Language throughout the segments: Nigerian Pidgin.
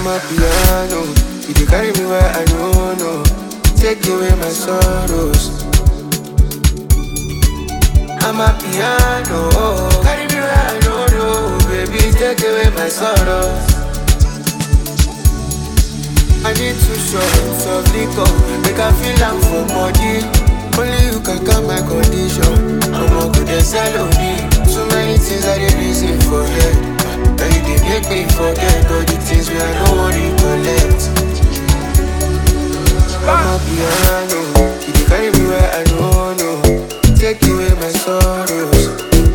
I'm a piano, you dey carry me where I don't know. Take away my sorrows. I'm a piano, carry me where I don't know. Baby, take away my sorrows. I need 2 shots of liquor, make I feel am for body. Only you can calm my condition. I'm a good saloni. So many things I dey reason for head. Now you dey make me forget all the things where I don't want to collect. I'm a piano, you dey carry me where I don't know. Take away my sorrows.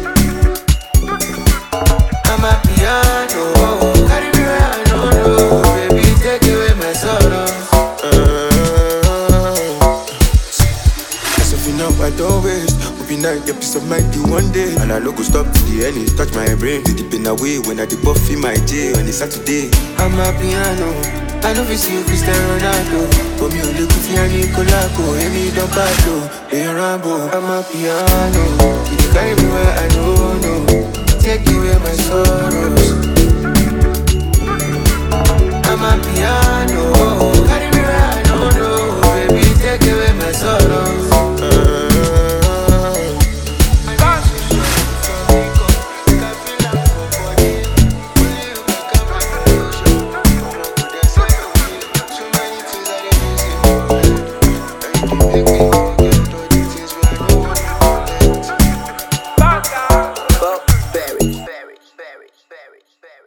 I'm a piano, carry me where I don't know. Baby, take away my sorrows. As if enough, I don't waste. Hope you not get peace of mind in one day. And I no go stop till the end, it touch my brain. They deep in away when I dip off in my day on a Saturday. I'm a piano, I know we see you Cristiano Ronaldo. But me only put you and Nicolaco. Amy don't bad though, they Rambo. I'm a piano, you dey carry me where I don't know. Take away my sorrows. I'm a piano, carry me where I don't know. Baby, take away my sorrows. Berry.